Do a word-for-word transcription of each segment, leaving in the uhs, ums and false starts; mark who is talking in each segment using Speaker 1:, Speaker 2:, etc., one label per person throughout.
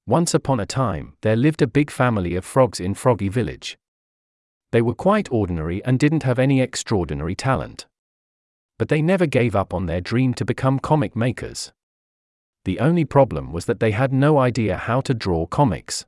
Speaker 1: Once upon a time, there lived a big family of frogs in Froggy Village. They were quite ordinary and didn't have any extraordinary talent. But they never gave up on their dream to become comic makers. The only problem was that they had no idea how to draw comics.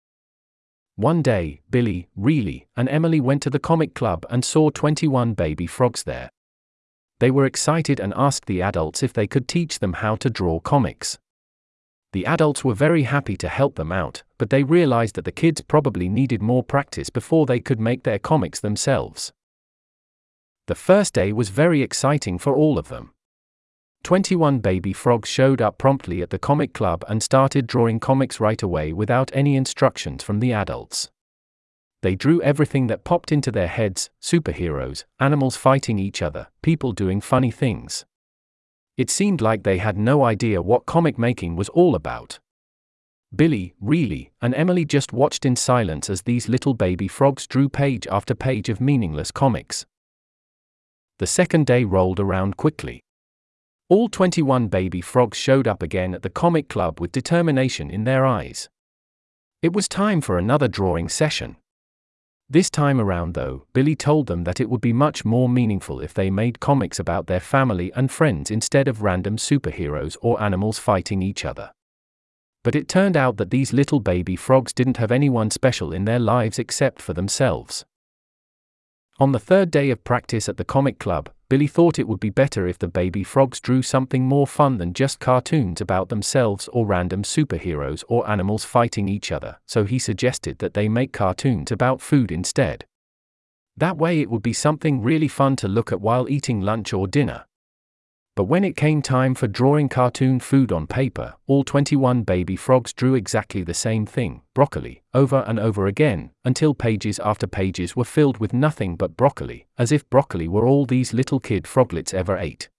Speaker 1: One day, Billy, Reely, and Emily went to the comic club and saw twenty-one baby frogs there. They were excited and asked the adults if they could teach them how to draw comics. The adults were very happy to help them out, but they realized that the kids probably needed more practice before they could make their comics themselves. The first day was very exciting for all of them. twenty-one baby frogs showed up promptly at the comic club and started drawing comics right away without any instructions from the adults. They drew everything that popped into their heads: superheroes, animals fighting each other, people doing funny things. It seemed like they had no idea what comic making was all about. Billy, Reely, and Emily just watched in silence as these little baby frogs drew page after page of meaningless comics. The second day rolled around quickly. All twenty-one baby frogs showed up again at the comic club with determination in their eyes. It was time for another drawing session. This time around though, Billy told them that it would be much more meaningful if they made comics about their family and friends instead of random superheroes or animals fighting each other. But it turned out that these little baby frogs didn't have anyone special in their lives except for themselves. On the third day of practice at the comic club, Billy thought it would be better if the baby frogs drew something more fun than just cartoons about themselves or random superheroes or animals fighting each other, so he suggested that they make cartoons about food instead. That way it would be something really fun to look at while eating lunch or dinner. But when it came time for drawing cartoon food on paper, all twenty-one baby frogs drew exactly the same thing, broccoli, over and over again, until pages after pages were filled with nothing but broccoli, as if broccoli were all these little kid froglets ever ate.